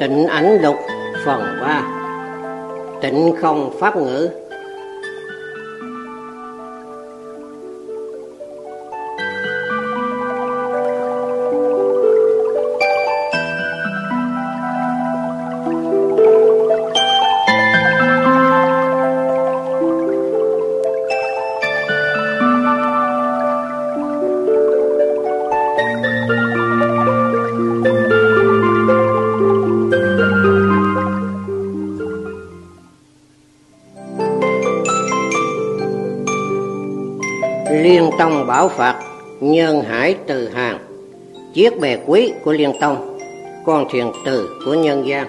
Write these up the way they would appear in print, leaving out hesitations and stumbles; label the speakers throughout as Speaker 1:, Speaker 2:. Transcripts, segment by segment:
Speaker 1: Tịnh Ảnh Lục phần 3. Tịnh không pháp ngữ. Liên Tông bảo Phật, Nhân Hải từ Hàng, chiếc bè quý của Liên Tông, con thuyền từ của nhân gian.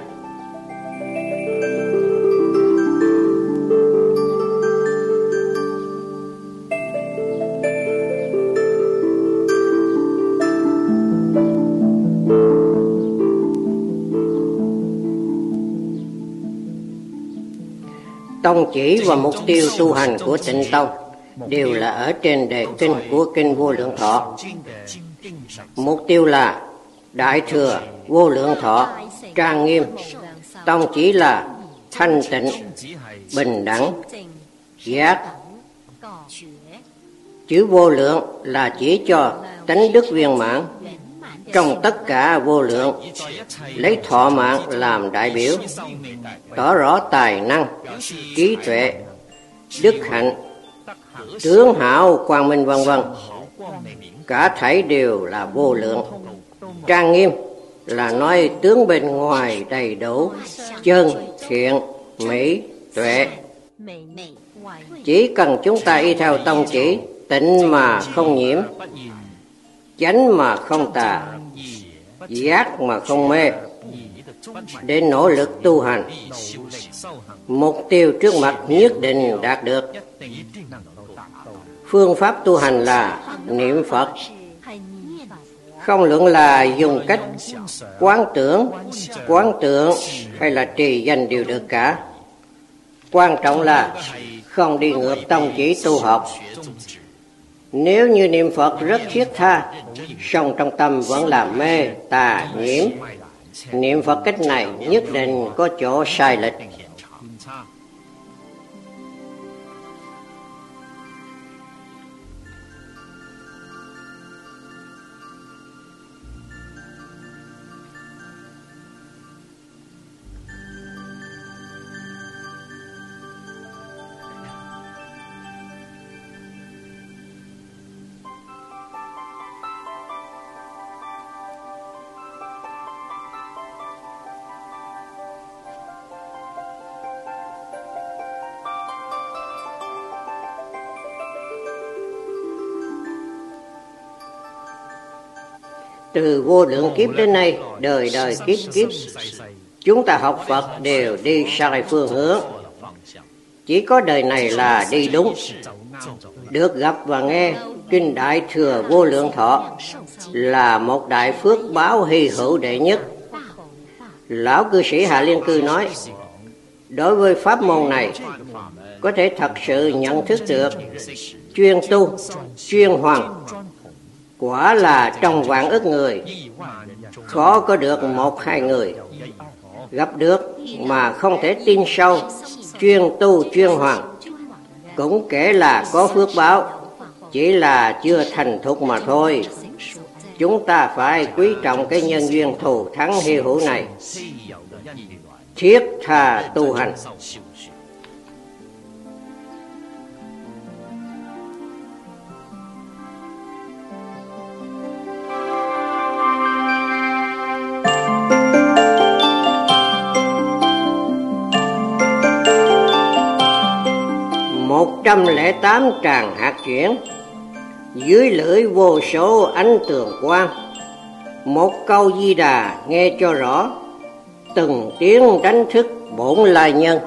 Speaker 1: Tông chỉ và mục tiêu tu hành của Tịnh Tông đều là ở trên đề kinh của Kinh Vô Lượng Thọ. Mục tiêu là Đại Thừa Vô Lượng Thọ trang nghiêm. Tông chỉ là thanh tịnh, bình đẳng, giác. Chữ vô lượng là chỉ cho tánh đức viên mãn. Trong tất cả vô lượng, lấy thọ mạng làm đại biểu, tỏ rõ tài năng, trí tuệ, đức hạnh, tướng hảo quang minh vân vân. Cả thảy đều là vô lượng. Trang nghiêm là nói tướng bên ngoài đầy đủ, chân, thiện, mỹ, tuệ. Chỉ cần chúng ta y theo tông chỉ, tịnh mà không nhiễm, chánh mà không tà, giác mà không mê, để nỗ lực tu hành, mục tiêu trước mặt nhất định đạt được. Phương pháp tu hành là niệm Phật. Không luận là dùng cách quán tưởng hay là trì danh đều được cả. Quan trọng là không đi ngược tông chỉ tu học. Nếu như niệm Phật rất thiết tha, song trong tâm vẫn là mê, tà, nhiễm, niệm Phật cách này nhất định có chỗ sai lệch. Từ vô lượng kiếp đến nay, đời đời kiếp kiếp, chúng ta học Phật đều đi sai phương hướng. Chỉ có đời này là đi đúng. Được gặp và nghe Kinh Đại Thừa Vô Lượng Thọ là một đại phước báo hy hữu đệ nhất. Lão cư sĩ Hạ Liên Cư nói, đối với pháp môn này, có thể thật sự nhận thức được, chuyên tu, chuyên hoàn, quả là trong vạn ức người, khó có được một hai người. Gặp được mà không thể tin sâu, chuyên tu chuyên hoàn, cũng kể là có phước báo, chỉ là chưa thành thục mà thôi. Chúng ta phải quý trọng cái nhân duyên thù thắng hy hữu này, thiết tha tu hành. Một 108 tràng hạt chuyển, dưới lưỡi vô số ánh tường quang. Một câu Di Đà nghe cho rõ, từng tiếng đánh thức bổn lai nhân.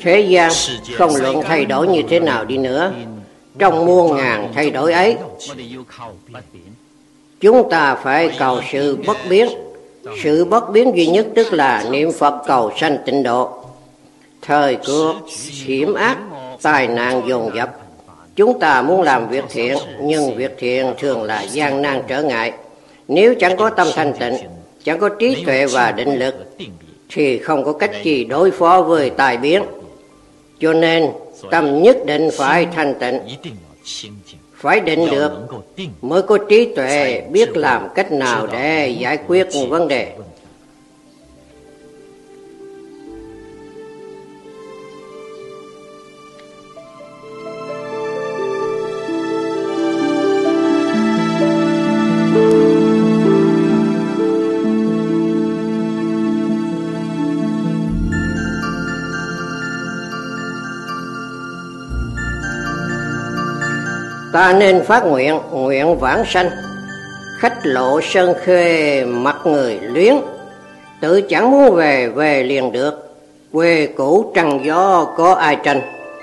Speaker 1: Thế gian không luận thay đổi như thế nào đi nữa, trong muôn ngàn thay đổi ấy, chúng ta phải cầu sự bất biến. Sự bất biến duy nhất tức là niệm Phật cầu sanh tịnh độ. Thời cuộc hiểm ác, tai nạn dồn dập, chúng ta muốn làm việc thiện, nhưng việc thiện thường là gian nan trở ngại. Nếu chẳng có tâm thanh tịnh, chẳng có trí tuệ và định lực, thì không có cách gì đối phó với tai biến. Cho nên tâm nhất định phải thanh tịnh, phải định được, mới có trí tuệ biết làm cách nào để giải quyết vấn đề. Ta nên phát nguyện, nguyện vãng sanh, khách lộ sơn khê mặt người luyến. Tự chẳng muốn về, về liền được, quê cũ trăng gió có ai tranh.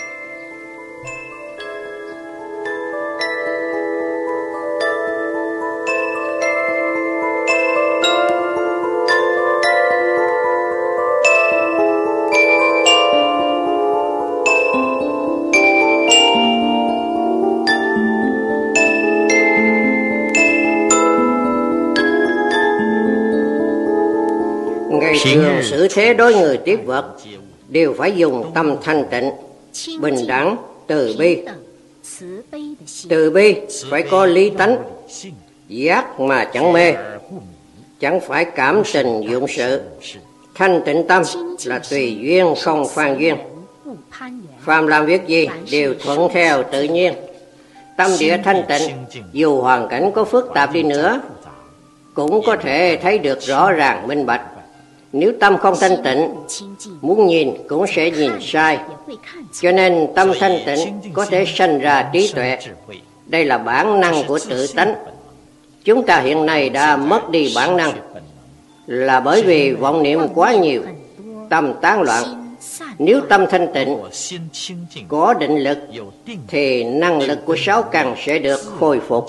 Speaker 1: Thường xử thế đối người tiếp vật đều phải dùng tâm thanh tịnh, bình đẳng, từ bi. Từ bi phải có lý tánh, giác mà chẳng mê, chẳng phải cảm tình dụng sự. Thanh tịnh tâm là tùy duyên không phan duyên. Phàm làm việc gì đều thuận theo tự nhiên. Tâm địa thanh tịnh, dù hoàn cảnh có phức tạp đi nữa, cũng có thể thấy được rõ ràng minh bạch. Nếu tâm không thanh tịnh, muốn nhìn cũng sẽ nhìn sai. Cho nên tâm thanh tịnh có thể sanh ra trí tuệ. Đây là bản năng của tự tánh. Chúng ta hiện nay đã mất đi bản năng, là bởi vì vọng niệm quá nhiều, tâm tán loạn. Nếu tâm thanh tịnh, có định lực, thì năng lực của sáu căn sẽ được khôi phục.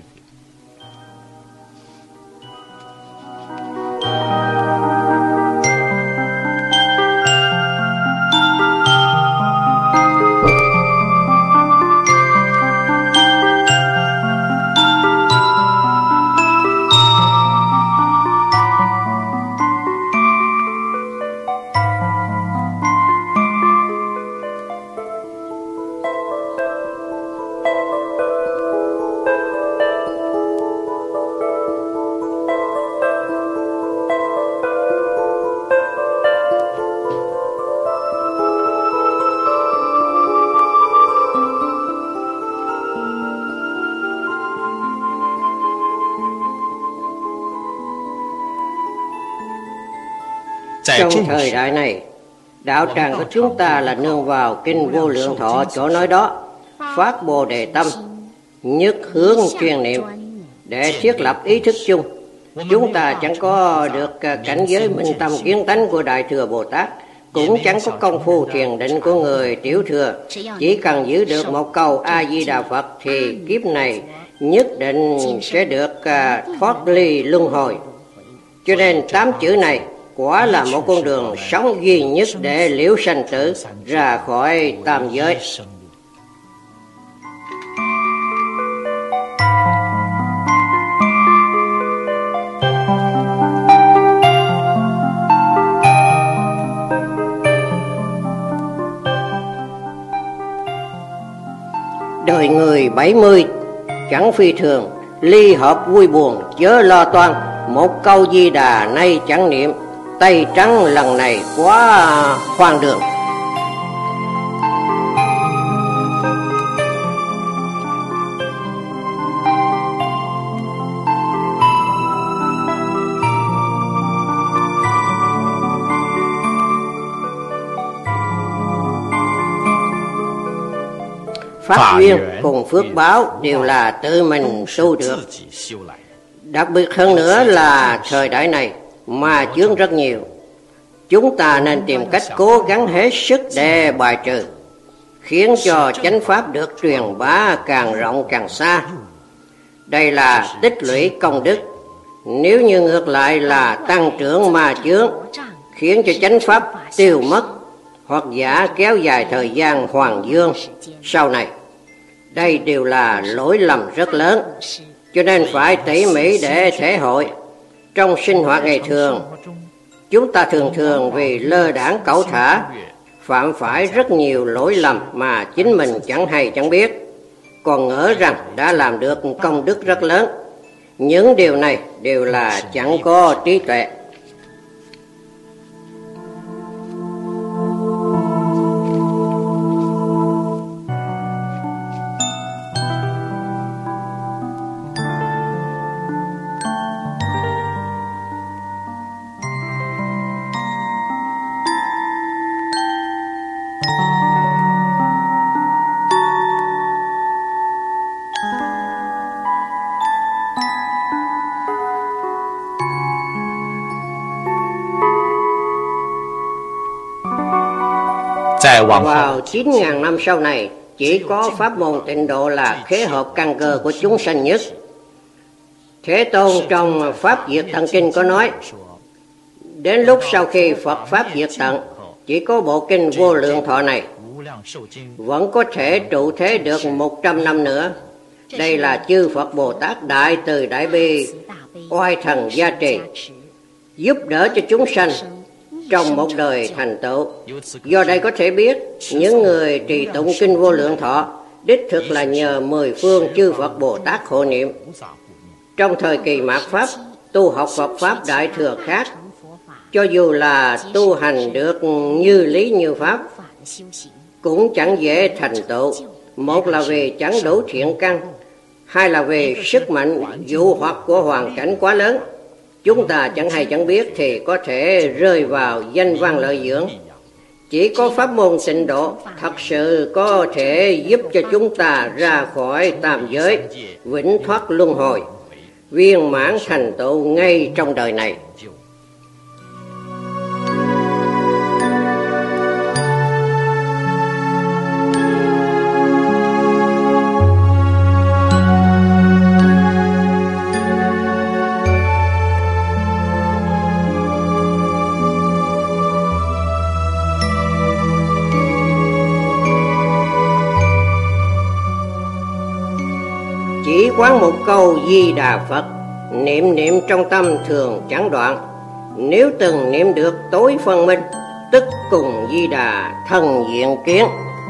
Speaker 1: Trong thời đại này, đạo tràng của chúng ta là nương vào kinh Vô Lượng Thọ chỗ nói đó, phát Bồ Đề tâm, nhất hướng truyền niệm để thiết lập ý thức chung. Chúng ta chẳng có được cảnh giới minh tâm kiến tánh của Đại Thừa Bồ Tát, cũng chẳng có công phu thiền định của người Tiểu Thừa. Chỉ cần giữ được một câu A Di Đà Phật thì kiếp này nhất định sẽ được thoát ly luân hồi. Cho nên 8 chữ này quả là một con đường sống duy nhất để liễu sanh tử, ra khỏi tam giới. Đời người 70 chẳng phi thường, ly hợp vui buồn chớ lo toan. Một câu Di Đà nay chẳng niệm, tay trắng lần này quá hoang đường. Pháp duyên cùng phước báo đều là tự mình tu được. Đặc biệt hơn nữa là thời đại này mà chướng rất nhiều. Chúng ta nên tìm cách cố gắng hết sức để bài trừ, khiến cho chánh pháp được truyền bá càng rộng càng xa. Đây là tích lũy công đức. Nếu như ngược lại là tăng trưởng ma chướng, khiến cho chánh pháp tiêu mất, hoặc giả kéo dài thời gian hoàng dương sau này. Đây đều là lỗi lầm rất lớn, cho nên phải tỉ mỉ để thể hội. Trong sinh hoạt ngày thường, chúng ta thường vì lơ đãng cẩu thả, phạm phải rất nhiều lỗi lầm mà chính mình chẳng hay chẳng biết, còn ngỡ rằng đã làm được công đức rất lớn. Những điều này đều là chẳng có trí tuệ. Vào 9.000 năm sau này, chỉ có pháp môn Tịnh độ là khế hợp căn cơ của chúng sanh nhất. Thế Tôn trong Pháp Diệt Tận Kinh có nói, đến lúc sau khi Phật Pháp diệt tận, chỉ có bộ kinh Vô Lượng Thọ này vẫn có thể trụ thế được 100 năm nữa. Đây là chư Phật Bồ Tát Đại Từ Đại Bi oai thần gia trì, giúp đỡ cho chúng sanh trong một đời thành tựu. Do đây có thể biết, những người trì tụng kinh Vô Lượng Thọ đích thực là nhờ 10 phương chư Phật Bồ Tát hộ niệm. Trong thời kỳ mạt Pháp, tu học Phật Pháp Đại Thừa khác, cho dù là tu hành được như lý như Pháp, cũng chẳng dễ thành tựu. Một là vì chẳng đủ thiện căn, hai là vì sức mạnh dụ hoặc của hoàn cảnh quá lớn. Chúng ta chẳng hay chẳng biết thì có thể rơi vào danh văn lợi dưỡng. Chỉ có pháp môn Tịnh độ thật sự có thể giúp cho chúng ta ra khỏi tam giới, vĩnh thoát luân hồi, viên mãn thành tựu ngay trong đời này. Chỉ quán một câu Di Đà Phật, niệm niệm trong tâm thường chẳng đoạn. Nếu từng niệm được tối phân minh, tức cùng Di Đà thân diện kiến.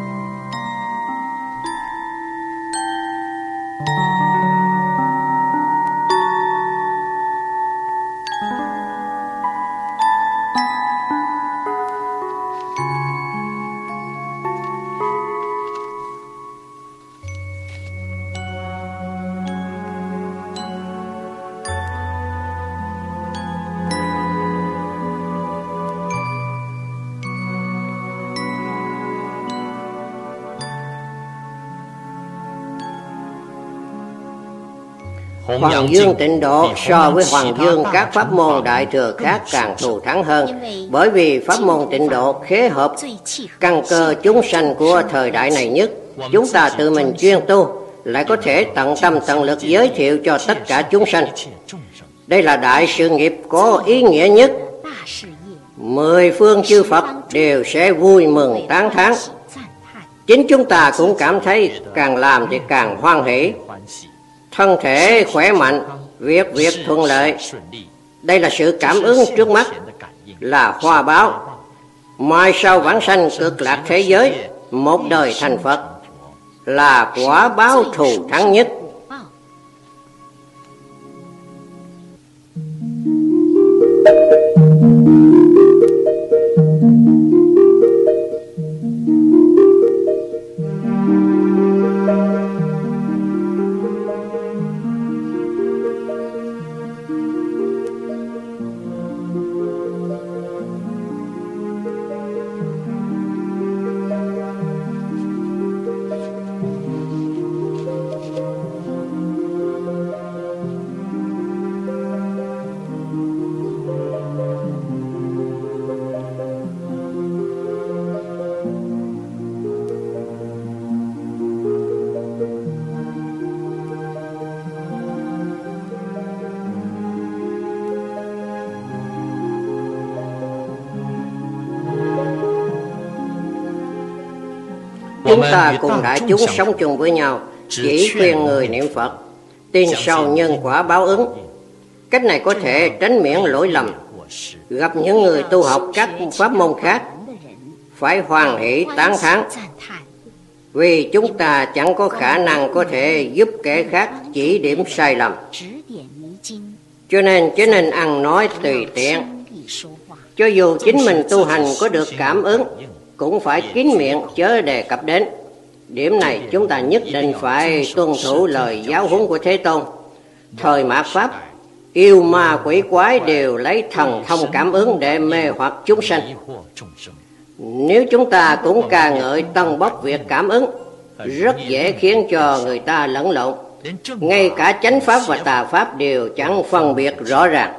Speaker 1: Hoàng dương Tịnh độ so với hoàng dương các pháp môn Đại Thừa khác càng thù thắng hơn, bởi vì pháp môn Tịnh độ khế hợp căn cơ chúng sanh của thời đại này nhất. Chúng ta tự mình chuyên tu, lại có thể tận tâm tận lực giới thiệu cho tất cả chúng sanh. Đây là đại sự nghiệp có ý nghĩa nhất. 10 phương chư Phật đều sẽ vui mừng tán thán. Chính chúng ta cũng cảm thấy càng làm thì càng hoan hỷ, thân thể khỏe mạnh, việc thuận lợi. Đây là sự cảm ứng trước mắt, là hoa báo. Mai sau vãng sanh cực lạc thế giới, một đời thành Phật, là quả báo thù thắng nhất. chúng ta cùng đại chúng sống chung với nhau, chỉ khuyên người niệm Phật, tin sau nhân quả báo ứng. Cách này có thể tránh miễn lỗi lầm. Gặp những người tu học các pháp môn khác, phải hoan hỷ tán thán, vì chúng ta chẳng có khả năng có thể giúp kẻ khác chỉ điểm sai lầm. Cho nên ăn nói tùy tiện. Cho dù chính mình tu hành có được cảm ứng, cũng phải kín miệng chớ đề cập đến. Điểm này chúng ta nhất định phải tuân thủ lời giáo huấn của Thế Tôn. Thời mạt Pháp, yêu ma quỷ quái đều lấy thần thông cảm ứng để mê hoặc chúng sanh. Nếu chúng ta cũng ca ngợi tân bốc việc cảm ứng, rất dễ khiến cho người ta lẫn lộn. Ngay cả chánh pháp và tà pháp đều chẳng phân biệt rõ ràng.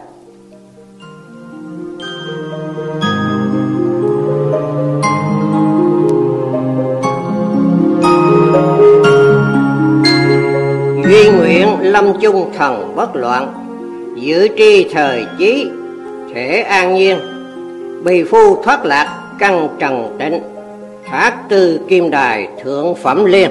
Speaker 1: Duy nguyện lâm chung thần bất loạn, giữ tri thời chí thể an nhiên. Bì phu thoát lạc căn trần tịnh, thác tư kim đài thượng phẩm liên.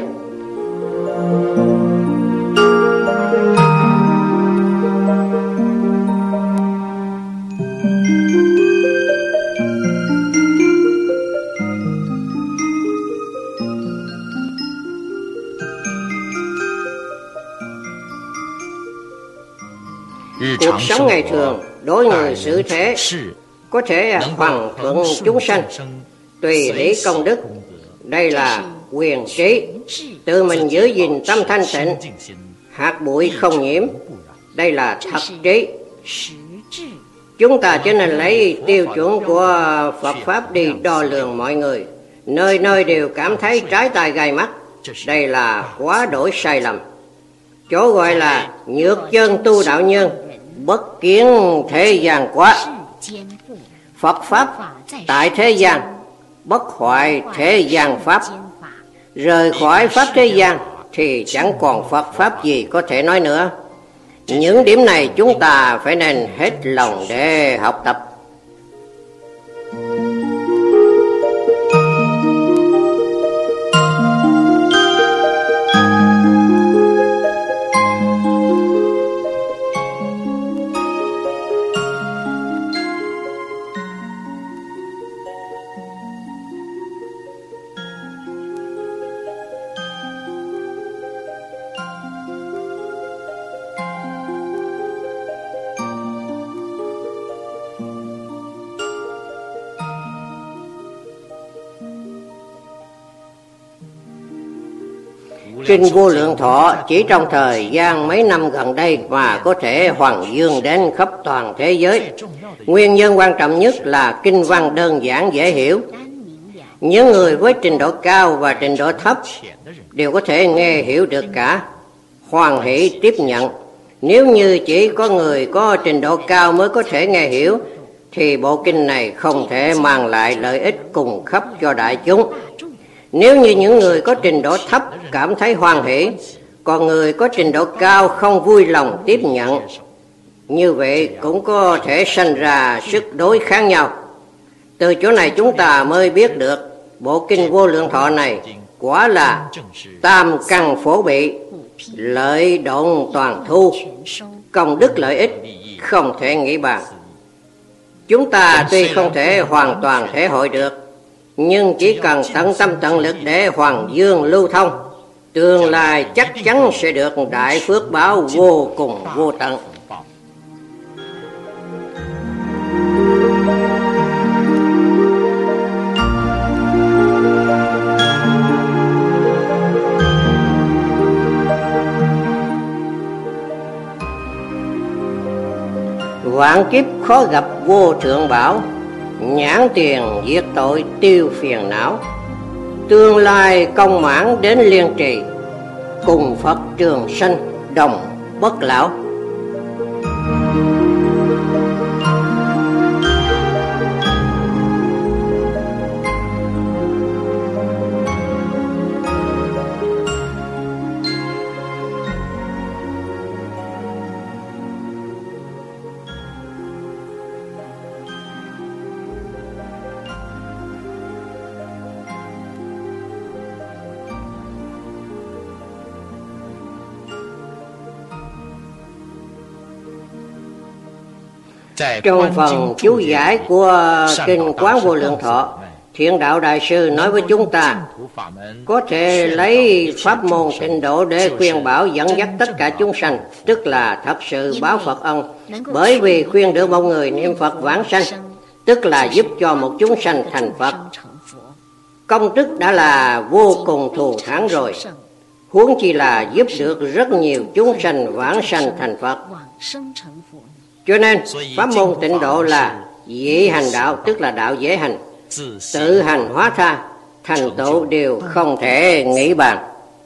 Speaker 1: Cuộc sống ngày thường đối người xử thế có thể hoàn thuận chúng sanh, tùy lý công đức. Đây là quyền trí, tự mình giữ gìn tâm thanh tịnh, hạt bụi không nhiễm. Đây là thật trí. Chúng ta cho nên lấy tiêu chuẩn của Phật Pháp đi đo lường mọi người, nơi nơi đều cảm thấy trái tai gai mắt. Đây là quá đổi sai lầm. Chỗ gọi là nhược chân tu đạo nhân, bất kiến thế gian quá. Phật Pháp tại thế gian, bất hoại thế gian Pháp. Rời khỏi Pháp thế gian thì chẳng còn Phật Pháp gì có thể nói nữa. Những điểm này chúng ta phải nên hết lòng để học tập. Kinh Vô Lượng Thọ chỉ trong thời gian mấy năm gần đây mà có thể hoàng dương đến khắp toàn thế giới. Nguyên nhân quan trọng nhất là kinh văn đơn giản dễ hiểu. Những người với trình độ cao và trình độ thấp đều có thể nghe hiểu được cả, hoan hỷ tiếp nhận. Nếu như chỉ có người có trình độ cao mới có thể nghe hiểu, thì bộ kinh này không thể mang lại lợi ích cùng khắp cho đại chúng. Nếu như những người có trình độ thấp cảm thấy hoan hỷ, còn người có trình độ cao không vui lòng tiếp nhận, như vậy cũng có thể sanh ra sức đối kháng nhau. Từ chỗ này chúng ta mới biết được bộ kinh Vô Lượng Thọ này quả là tam căn phổ bị, lợi động toàn thu, công đức lợi ích không thể nghĩ bàn. Chúng ta tuy không thể hoàn toàn thể hội được, nhưng chỉ cần tận tâm tận lực để hoàng dương lưu thông, tương lai chắc chắn sẽ được đại phước báo vô cùng vô tận. Vạn kiếp khó gặp vô thượng bảo, nhãn tiền diệt tội tiêu phiền não. Tương lai công mãn đến liên trì, cùng Phật trường sanh đồng bất lão. Trong phần chú giải của Kinh Quán Vô Lượng Thọ, Thiện Đạo Đại Sư nói với chúng ta có thể lấy pháp môn tịnh độ để khuyên bảo dẫn dắt tất cả chúng sanh, tức là thật sự báo Phật ân. Bởi vì khuyên được một người niệm Phật vãng sanh, tức là giúp cho một chúng sanh thành Phật. Công đức đã là vô cùng thù thắng rồi, huống chi là giúp được rất nhiều chúng sanh vãng sanh thành Phật. Cho nên pháp môn tịnh độ là dĩ hành đạo, tức là đạo dễ hành. Tự hành hóa tha, thành tựu đều không thể nghĩ bàn.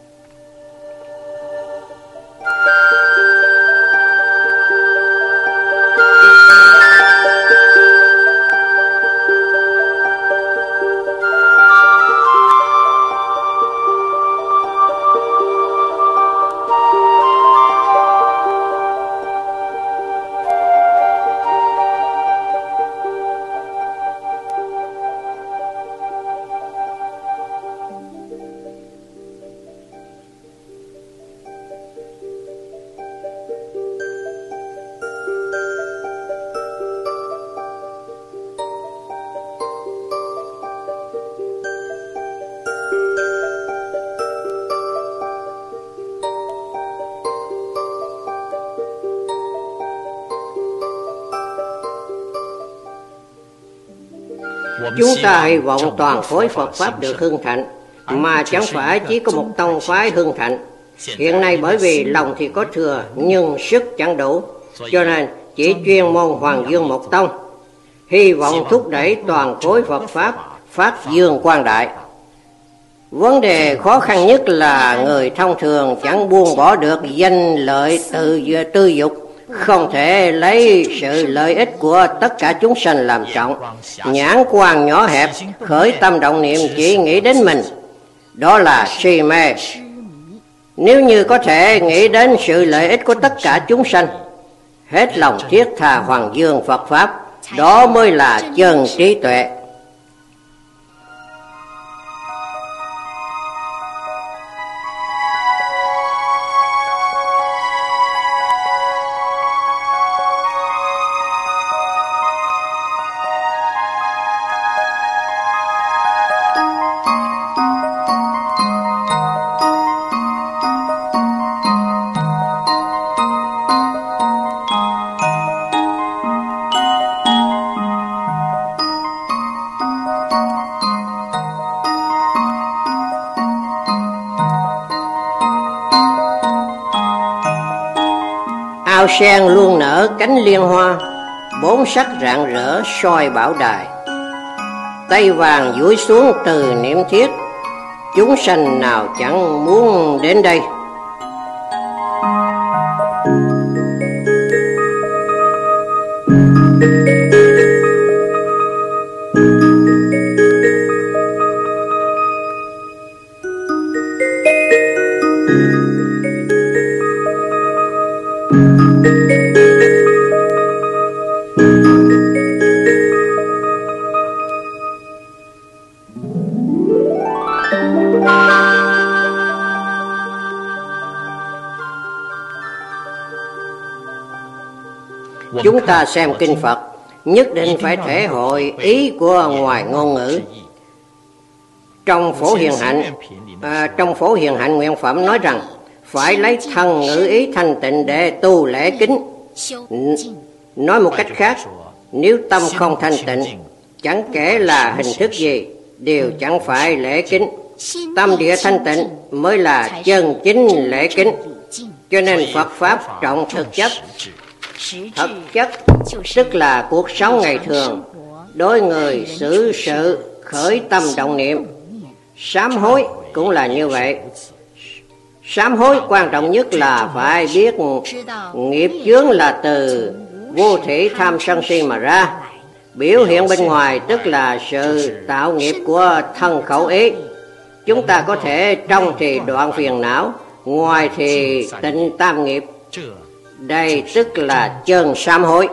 Speaker 1: Chúng ta hy vọng toàn khối Phật Pháp được hưng thịnh, mà chẳng phải chỉ có một tông phái hưng thịnh. Hiện nay bởi vì lòng thì có thừa nhưng sức chẳng đủ, cho nên chỉ chuyên môn Hoàng Dương một tông. Hy vọng thúc đẩy toàn khối Phật Pháp phát dương quang đại. Vấn đề khó khăn nhất là người thông thường chẳng buông bỏ được danh lợi tư dục, không thể lấy sự lợi ích của tất cả chúng sanh làm trọng, nhãn quan nhỏ hẹp, khởi tâm động niệm chỉ nghĩ đến mình, đó là si mê. Nếu như có thể nghĩ đến sự lợi ích của tất cả chúng sanh, hết lòng thiết tha Hoàng Dương Phật Pháp, đó mới là chân trí tuệ. Ao sen luôn nở cánh liên hoa, bốn sắc rạng rỡ soi bảo đài. Tay vàng duỗi xuống từ niệm thiết, chúng sanh nào chẳng muốn đến đây. Chúng ta xem kinh Phật nhất định phải thể hội ý của ngoài ngôn ngữ. Trong Phổ Hiền Hạnh nguyện phẩm nói rằng phải lấy thân ngữ ý thanh tịnh để tu lễ kính. Nói một cách khác, nếu tâm không thanh tịnh, chẳng kể là hình thức gì đều chẳng phải lễ kính. Tâm địa thanh tịnh mới là chân chính lễ kính. Cho nên Phật Pháp trọng thực chất. Thực chất tức là cuộc sống ngày thường, đối người xử sự khởi tâm động niệm. Sám hối cũng là như vậy. Sám hối quan trọng nhất là phải biết nghiệp chướng là từ vô thỉ tham sân si mà ra. Biểu hiện bên ngoài tức là sự tạo nghiệp của thân khẩu ý. Chúng ta có thể trong thì đoạn phiền não, ngoài thì tịnh tam nghiệp. Đây tức là chân sám hối.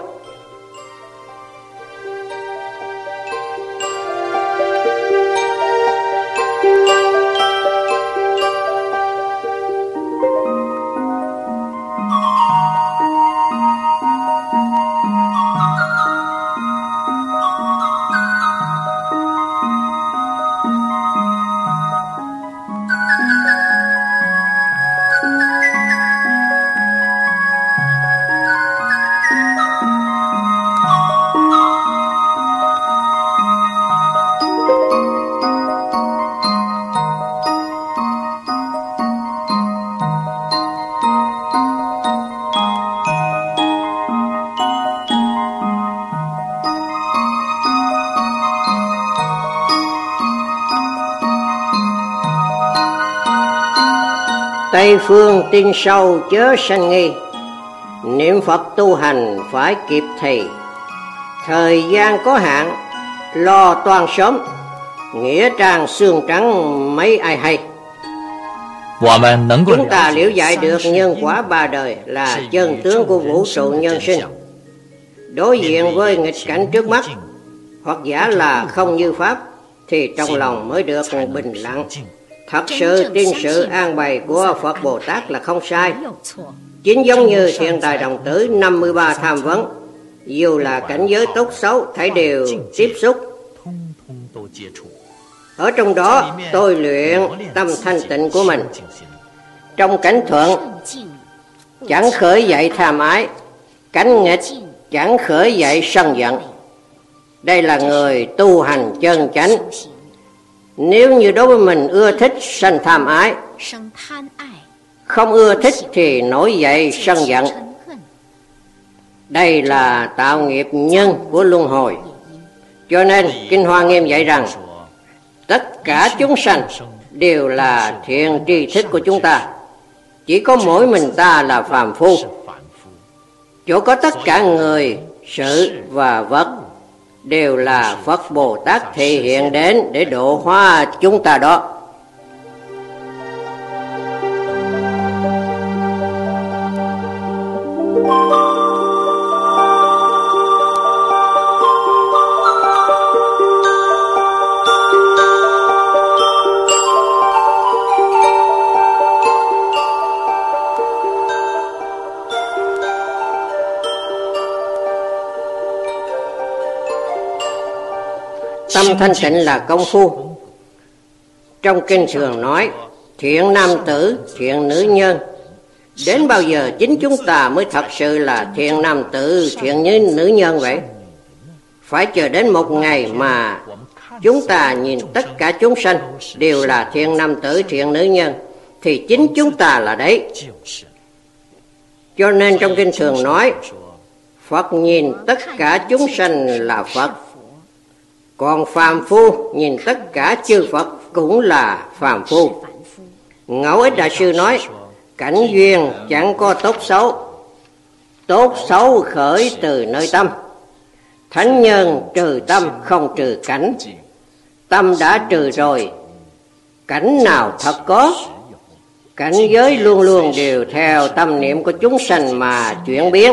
Speaker 1: Tây phương tin sâu chớ sanh nghi, niệm Phật tu hành phải kịp thì. Thời gian có hạn, lo toan sớm, nghĩa trang xương trắng mấy ai hay. Chúng ta liễu giải được nhân quả ba đời là chân tướng của vũ trụ nhân sinh. Đối diện với nghịch cảnh trước mắt, hoặc giả là không như pháp, thì trong lòng mới được bình lặng. Thật sự tin sự an bày của Phật Bồ Tát là không sai. Chính giống như Thiện Tài Đồng Tử 53 tham vấn, dù là cảnh giới tốt xấu thảy đều tiếp xúc. Ở trong đó tôi luyện tâm thanh tịnh của mình. Trong cảnh thuận chẳng khởi dậy tham ái, cảnh nghịch chẳng khởi dậy sân giận. Đây là người tu hành chân chánh. Nếu như đối với mình ưa thích sanh tham ái, không ưa thích thì nổi dậy sân giận. Đây là tạo nghiệp nhân của luân hồi. Cho nên Kinh Hoa Nghiêm dạy rằng tất cả chúng sanh đều là thiện tri thức của chúng ta, chỉ có mỗi mình ta là phàm phu. Chỗ có tất cả người, sự và vật đều là Phật Bồ Tát thể hiện đến để độ hóa chúng ta đó. Tâm thanh tịnh là công phu. Trong kinh thường nói thiện nam tử, thiện nữ nhân. Đến bao giờ chính chúng ta mới thật sự là thiện nam tử, thiện nữ nhân vậy? Phải chờ đến một ngày mà chúng ta nhìn tất cả chúng sanh đều là thiện nam tử, thiện nữ nhân, thì chính chúng ta là đấy. Cho nên trong kinh thường nói Phật nhìn tất cả chúng sanh là Phật, còn phàm phu nhìn tất cả chư Phật cũng là phàm phu. Ngẫu Ích Đại Sư nói cảnh duyên chẳng có tốt xấu, tốt xấu khởi từ nơi tâm. Thánh nhân trừ tâm không trừ cảnh, tâm đã trừ rồi cảnh nào thật có. Cảnh giới luôn luôn đều theo tâm niệm của chúng sanh mà chuyển biến.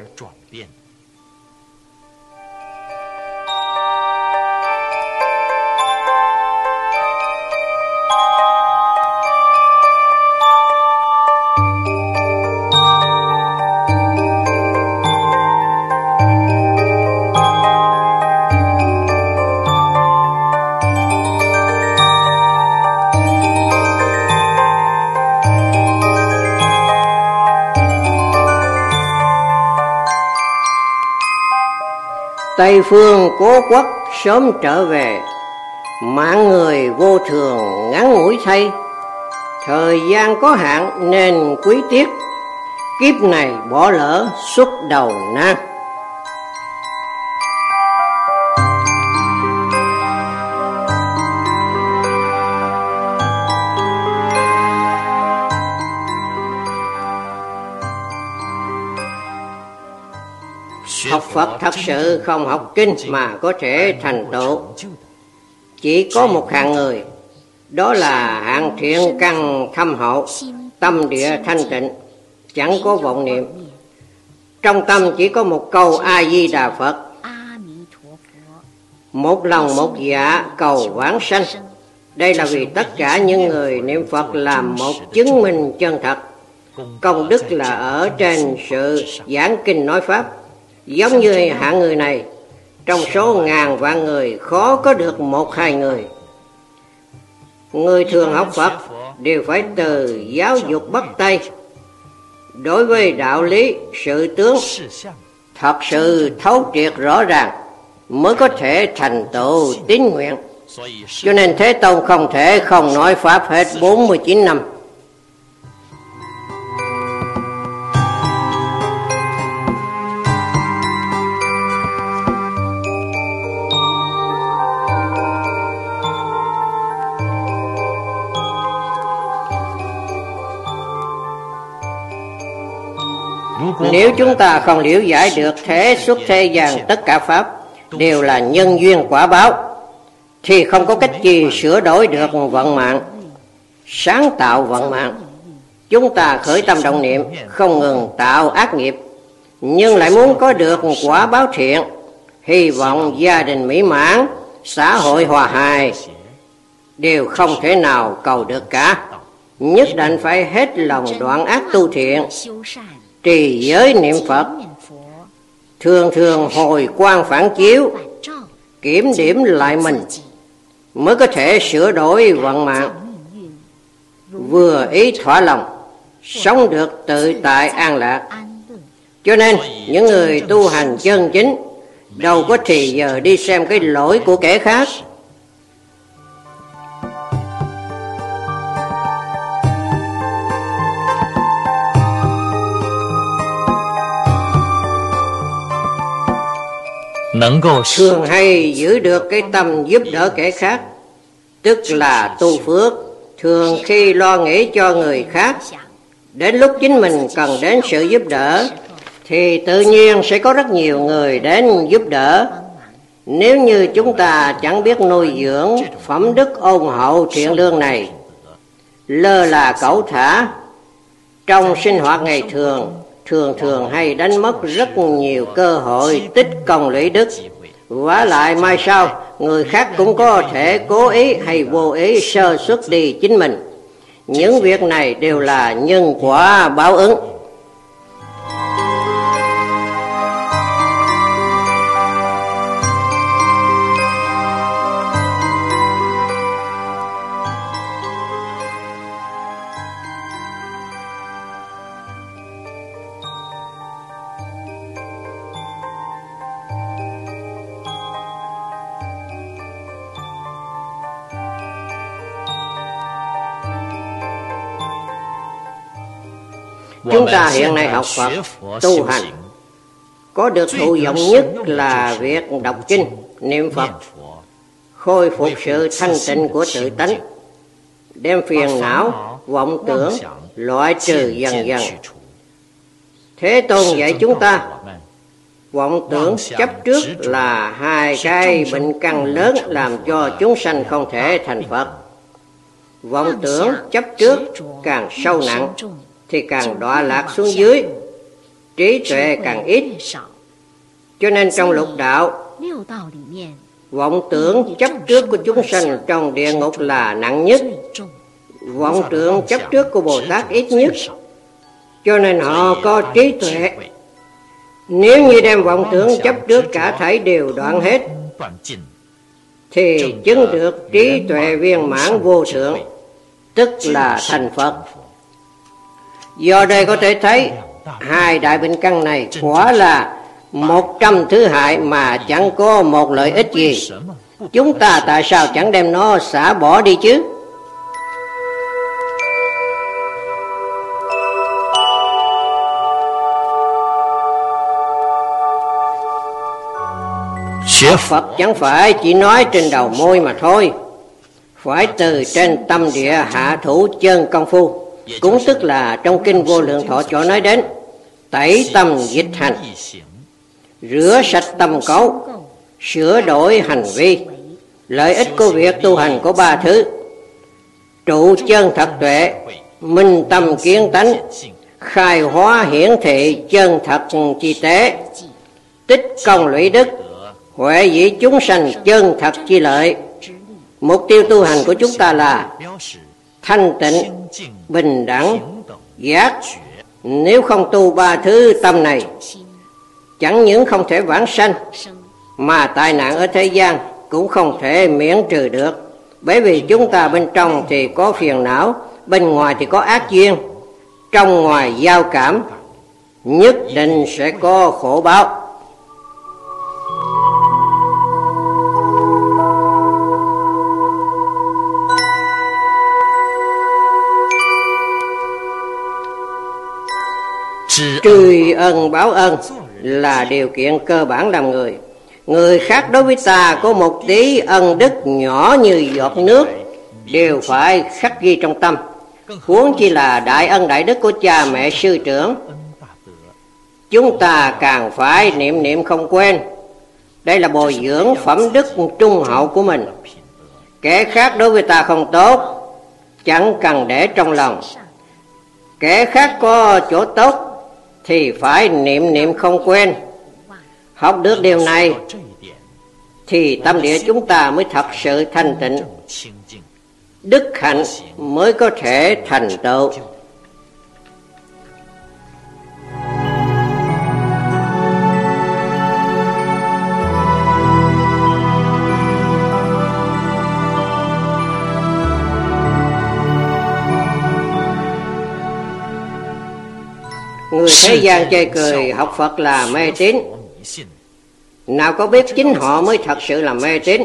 Speaker 1: Tây phương cố quốc sớm trở về, mạng người vô thường ngắn ngủi thay. Thời gian có hạn nên quý tiếc, kiếp này bỏ lỡ suốt đầu nan. Học Phật thật sự không học kinh mà có thể thành tựu. Chỉ có một hạng người, đó là hạng thiện căn thâm hậu, tâm địa thanh tịnh, chẳng có vọng niệm. Trong tâm chỉ có một câu A Di Đà Phật, một lòng một dạ cầu vãng sanh. Đây là vì tất cả những người niệm Phật làm một chứng minh chân thật. Công đức là ở trên sự giảng kinh nói pháp. Giống như hạng người này, trong số ngàn vạn người khó có được một hai người. Người thường học Phật đều phải từ giáo dục bắt tay. Đối với đạo lý, sự tướng thật sự thấu triệt rõ ràng mới có thể thành tựu tín nguyện. Cho nên Thế Tông không thể không nói pháp hết 49 năm. Nếu chúng ta không liễu giải được thế xuất thế gian tất cả pháp đều là nhân duyên quả báo, thì không có cách gì sửa đổi được vận mạng, sáng tạo vận mạng. Chúng ta khởi tâm động niệm không ngừng tạo ác nghiệp, nhưng lại muốn có được quả báo thiện, hy vọng gia đình mỹ mãn, xã hội hòa hài, đều không thể nào cầu được cả. Nhất định phải hết lòng đoạn ác tu thiện, trì giới niệm Phật, thường thường hồi quang phản chiếu, kiểm điểm lại mình, mới có thể sửa đổi vận mạng, vừa ý thỏa lòng, sống được tự tại an lạc. Cho nên những người tu hành chân chính đâu có thì giờ đi xem cái lỗi của kẻ khác. Thường hay giữ được cái tâm giúp đỡ kẻ khác, tức là tu phước. Thường khi lo nghĩ cho người khác, đến lúc chính mình cần đến sự giúp đỡ thì tự nhiên sẽ có rất nhiều người đến giúp đỡ. Nếu như chúng ta chẳng biết nuôi dưỡng phẩm đức ôn hậu thiện lương này, lơ là cẩu thả trong sinh hoạt ngày thường, thường hay đánh mất rất nhiều cơ hội tích công lũy đức. Vả lại mai sau người khác cũng có thể cố ý hay vô ý sơ suất đi chính mình. Những việc này đều là nhân quả báo ứng. Chúng ta hiện nay học Phật, tu hành, có được thụ dụng nhất là việc đọc kinh, niệm Phật, khôi phục sự thanh tịnh của tự tánh, đem phiền não, vọng tưởng loại trừ dần dần. Thế Tôn dạy chúng ta, vọng tưởng chấp trước là hai cái bệnh căn lớn làm cho chúng sanh không thể thành Phật. Vọng tưởng chấp trước càng sâu nặng thì càng đọa lạc xuống dưới, trí tuệ càng ít. Cho nên trong lục đạo, vọng tưởng chấp trước của chúng sanh trong địa ngục là nặng nhất, vọng tưởng chấp trước của Bồ Tát ít nhất. Cho nên họ có trí tuệ. Nếu như đem vọng tưởng chấp trước cả thảy đều đoạn hết, thì chứng được trí tuệ viên mãn vô thượng, tức là thành Phật. Do đây có thể thấy hai đại bệnh căn này quả là 100 thứ hại mà chẳng có một lợi ích gì. Chúng ta tại sao chẳng đem nó xả bỏ đi chứ? Phật chẳng phải chỉ nói trên đầu môi mà thôi, phải từ trên tâm địa hạ thủ chân công phu, cũng tức là trong kinh Vô Lượng Thọ chỗ nói đến tẩy tâm dịch hành, rửa sạch tâm cấu, sửa đổi hành vi. Lợi ích của việc tu hành có ba thứ: trụ chân thật tuệ, minh tâm kiến tánh, khai hóa hiển thị chân thật chi tế, tích công lũy đức, huệ dĩ chúng sanh chân thật chi lợi. Mục tiêu tu hành của chúng ta là thanh tịnh, bình đẳng, giác. Nếu không tu ba thứ tâm này, chẳng những không thể vãng sanh, mà tai nạn ở thế gian cũng không thể miễn trừ được. Bởi vì chúng ta bên trong thì có phiền não, bên ngoài thì có ác duyên, trong ngoài giao cảm, nhất định sẽ có khổ báo. Tri ân báo ân là điều kiện cơ bản làm người. Người khác đối với ta có một tí ân đức nhỏ như giọt nước đều phải khắc ghi trong tâm, huống chi là đại ân đại đức của cha mẹ sư trưởng. chúng ta càng phải niệm niệm không quên. Đây là bồi dưỡng phẩm đức trung hậu của mình. Kẻ khác đối với ta không tốt, chẳng cần để trong lòng. Kẻ khác có chỗ tốt thì phải niệm niệm không quên. Học được điều này thì tâm địa chúng ta mới thật sự thanh tịnh, đức hạnh mới có thể thành tựu. Người thế gian chê cười học Phật là mê tín, nào có biết chính họ mới thật sự là mê tín.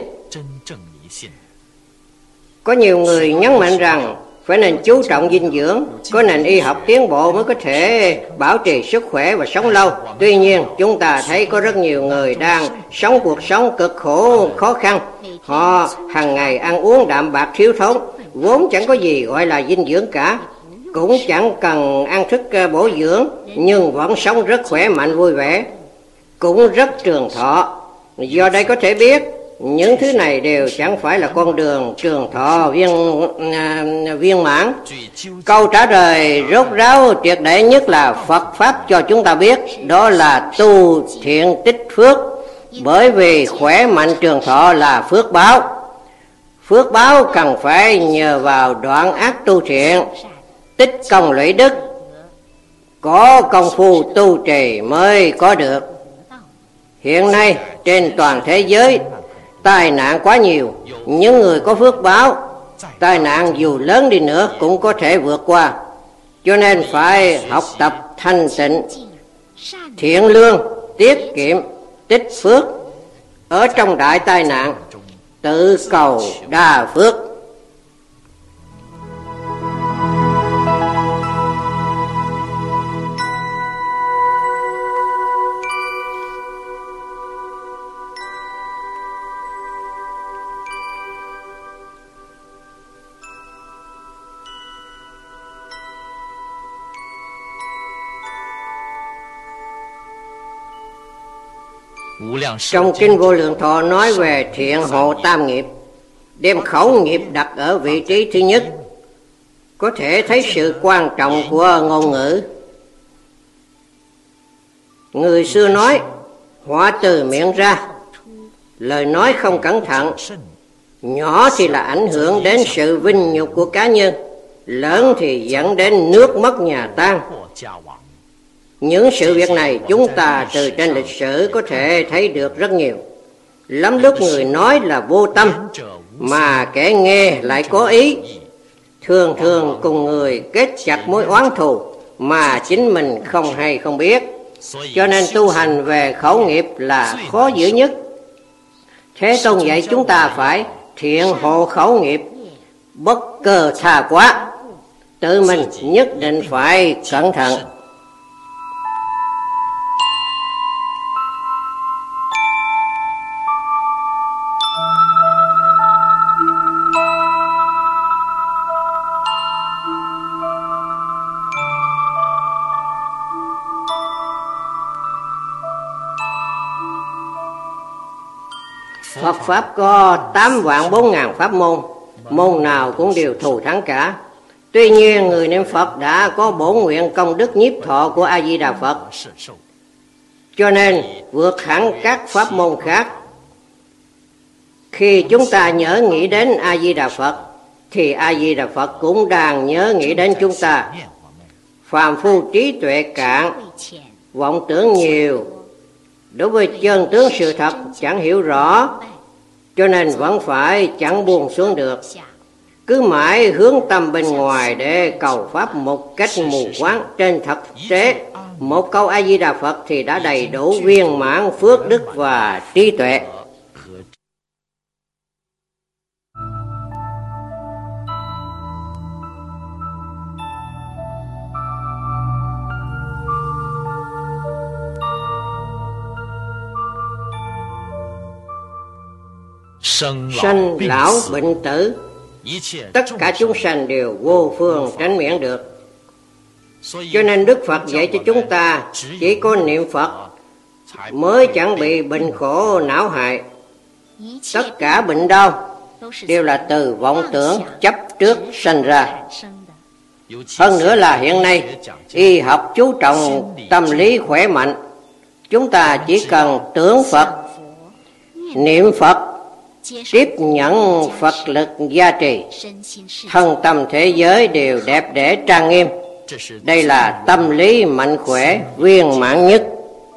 Speaker 1: Có nhiều người nhấn mạnh rằng phải nên chú trọng dinh dưỡng, có nền y học tiến bộ mới có thể bảo trì sức khỏe và sống lâu. Tuy nhiên, chúng ta thấy có rất nhiều người đang sống cuộc sống cực khổ, khó khăn. Họ hàng ngày ăn uống đạm bạc thiếu thốn, vốn chẳng có gì gọi là dinh dưỡng cả, cũng chẳng cần ăn thức bổ dưỡng, nhưng vẫn sống rất khỏe mạnh vui vẻ, cũng rất trường thọ. Do đây có thể biết những thứ này đều chẳng phải là con đường trường thọ viên mãn. Câu trả lời rốt ráo triệt để nhất là Phật Pháp cho chúng ta biết, đó là tu thiện tích phước. Bởi vì khỏe mạnh trường thọ là phước báo. Phước báo cần phải nhờ vào đoạn ác tu thiện, tích công lũy đức, có công phu tu trì mới có được. Hiện nay trên toàn thế giới tai nạn quá nhiều, những người có phước báo, tai nạn dù lớn đi nữa cũng có thể vượt qua. Cho nên phải học tập thanh tịnh, thiện lương, tiết kiệm, tích phước. Ở trong đại tai nạn, tự cầu đa phước. Trong Kinh Vô Lượng Thọ nói về thiện hộ tam nghiệp, đem khẩu nghiệp đặt ở vị trí thứ nhất. Có thể thấy sự quan trọng của ngôn ngữ. Người xưa nói, họa từ miệng ra. Lời nói không cẩn thận, nhỏ thì là ảnh hưởng đến sự vinh nhục của cá nhân, lớn thì dẫn đến nước mất nhà tan. Những sự việc này chúng ta từ trên lịch sử có thể thấy được rất nhiều. Lắm lúc người nói là vô tâm, mà kẻ nghe lại có ý. Thường thường cùng người kết chặt mối oán thù, mà chính mình không hay không biết. Cho nên tu hành về khẩu nghiệp là khó giữ nhất. Thế Tôn dạy chúng ta phải thiện hộ khẩu nghiệp, bất cơ tha quá. Tự mình nhất định phải cẩn thận. Phật Pháp có 8.400.000 pháp môn, môn nào cũng đều thù thắng cả. Tuy nhiên người niệm Phật đã có bổn nguyện công đức nhiếp thọ của A Di Đà Phật, cho nên vượt hẳn các pháp môn khác. Khi chúng ta nhớ nghĩ đến A Di Đà Phật, thì A Di Đà Phật cũng đang nhớ nghĩ đến chúng ta. Phàm phu trí tuệ cạn, vọng tưởng nhiều, đối với chân tướng sự thật chẳng hiểu rõ, cho nên vẫn phải chẳng buông xuống được. Cứ mãi hướng tâm bên ngoài để cầu Pháp một cách mù quáng. Trên thực tế, một câu A Di Đà Phật thì đã đầy đủ viên mãn phước đức và trí tuệ. Sanh lão bệnh tử, tất cả chúng sanh đều vô phương tránh miễn được. Cho nên Đức Phật dạy cho chúng ta chỉ có niệm Phật mới chẳng bị bệnh khổ não hại. Tất cả bệnh đau đều là từ vọng tưởng chấp trước sanh ra. Hơn nữa là hiện nay y học chú trọng tâm lý khỏe mạnh. Chúng ta chỉ cần tưởng Phật, niệm Phật, tiếp nhận Phật lực gia trì, thân tâm thế giới đều đẹp đẽ trang nghiêm. Đây là tâm lý mạnh khỏe viên mãn nhất.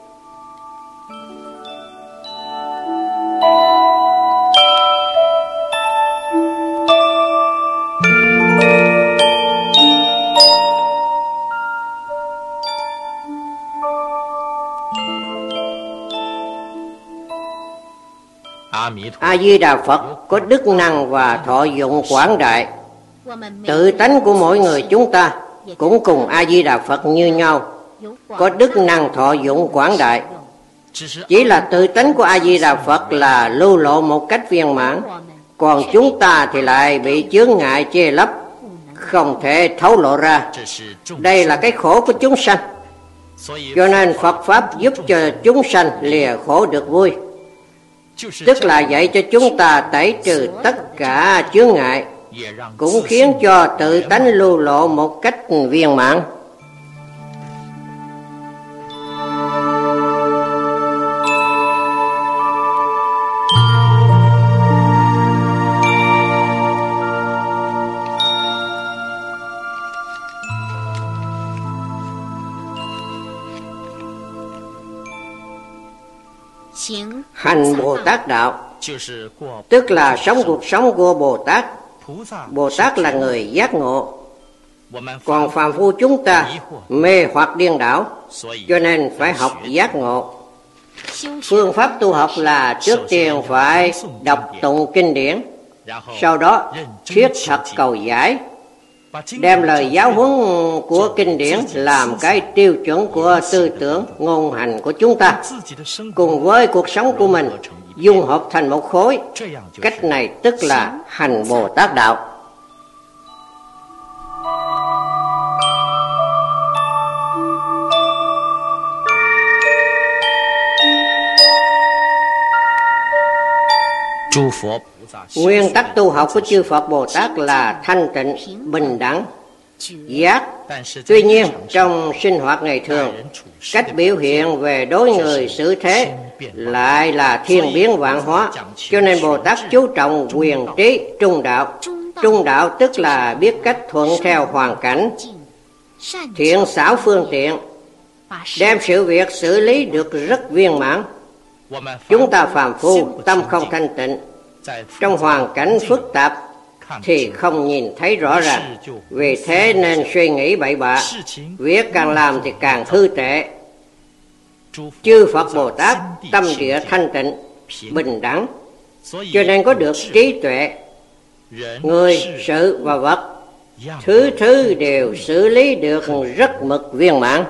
Speaker 1: A Di Đà Phật có đức năng và thọ dụng quảng đại. Tự tánh của mỗi người chúng ta cũng cùng A Di Đà Phật như nhau, có đức năng thọ dụng quảng đại. Chỉ là tự tánh của A Di Đà Phật là lưu lộ một cách viên mãn, còn chúng ta thì lại bị chướng ngại che lấp, không thể thấu lộ ra. Đây là cái khổ của chúng sanh. Cho nên Phật Pháp giúp cho chúng sanh lìa khổ được vui, tức là dạy cho chúng ta tẩy trừ tất cả chướng ngại, cũng khiến cho tự tánh lưu lộ một cách viên mãn. Hành Bồ Tát Đạo tức là sống cuộc sống của Bồ Tát. Bồ Tát là người giác ngộ, còn phàm phu chúng ta mê hoặc điên đảo, cho nên phải học giác ngộ. Phương pháp tu học là trước tiên phải đọc tụng kinh điển, sau đó thiết thật cầu giải, đem lời giáo huấn của kinh điển làm cái tiêu chuẩn của tư tưởng ngôn hành của chúng ta, cùng với cuộc sống của mình dung hợp thành một khối. Cách này tức là hành Bồ Tát Đạo. Nguyên tắc tu học của chư Phật Bồ Tát là thanh tịnh, bình đẳng, giác. Tuy nhiên trong sinh hoạt ngày thường, cách biểu hiện về đối người xử thế lại là thiên biến vạn hóa. Cho nên Bồ Tát chú trọng quyền trí trung đạo. Trung đạo tức là biết cách thuận theo hoàn cảnh, thiện xảo phương tiện, đem sự việc xử lý được rất viên mãn. Chúng ta phàm phu tâm không thanh tịnh, trong hoàn cảnh phức tạp thì không nhìn thấy rõ ràng, vì thế nên suy nghĩ bậy bạ, việc càng làm thì càng hư tệ. Chư Phật Bồ Tát tâm địa thanh tịnh, bình đẳng, cho nên có được trí tuệ. Người, sự và vật, thứ thứ đều xử lý được rất mực viên mãn.